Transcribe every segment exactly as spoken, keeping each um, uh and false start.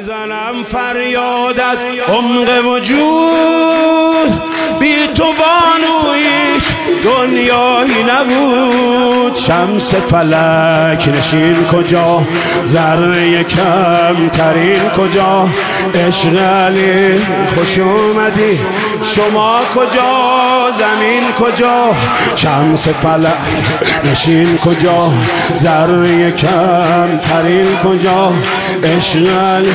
میزنم فریاد از عمق وجود، بی تو بانویش دنیایی نبود. شمس فلک نشین کجا، ذره کم ترین کجا، عشق علی خوش اومدی شما کجا، زمین کجا. شمس فلک نشین کجا، ذره کم ترین کجا، عشق علی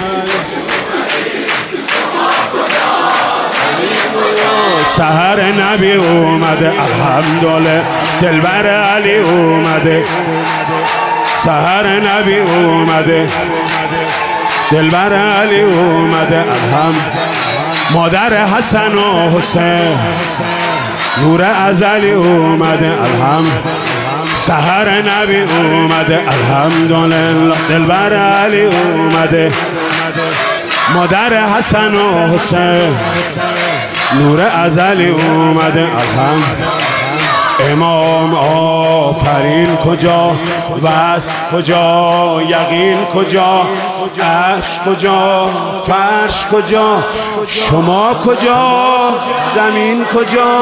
سحر نبی اومده الحمدلله، دلبر علی اومده. سحر نبی اومده، دلبر علی اومده الحمد. مادر حسن و حسین نور ازلی اومده الحمد. سحر نبی اومده الحمدلله، دلبر علی اومده. مادر حسن و حسین نور ازلی اومده الحمد. امام آفرین کجا، وصف کجا، یقین کجا، عرش کجا، فرش کجا، شما کجا، زمین کجا.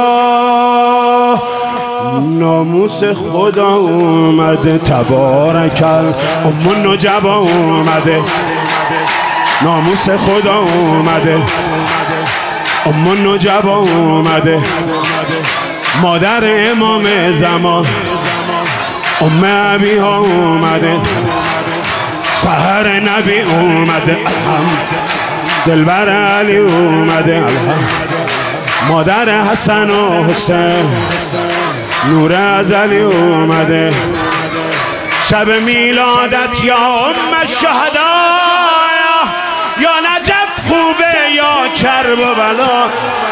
ناموس خدا اومده تبارکل، ام نجبا اومده. ناموس خدا اومده، ام نجبا اومده. مادر امام زمان ام ابی ها اومده. سحر نبی اومده الحمد، دلبر علی اومده الحمد. مادر حسن و حسین نور ازلی اومده. شب میلادت یا ام الشهدا، یا نجف خوبه یا کرب و بلا.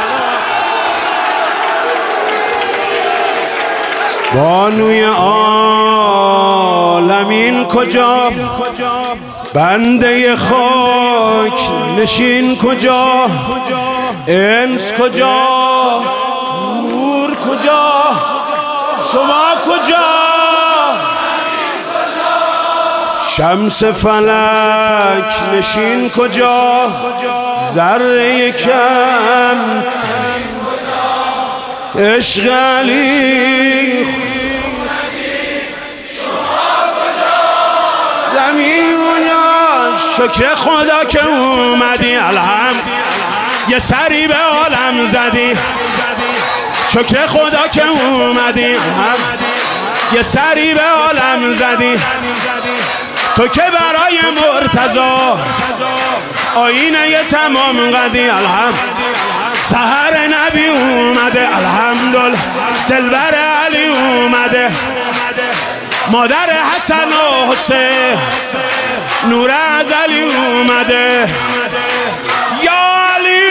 بانوی عالمین کجا، بنده خاک نشین کجا، انس کجا، نور کجا، شما کجا. شمس فلک نشین کجا، ذره کم عشق علی زمین کجا. شکر خدا که اومدی الحمد، یه سری به عالم زدی. شکر خدا که اومدی الحمد، یه سری به عالم زدی. تو که برای مرتضی آینه تمام قدی الحمد. سحر نبی اومده الحمدلله، دلبر علی اومده. مادر حسن و حسین نور ازلی اومده. یا علی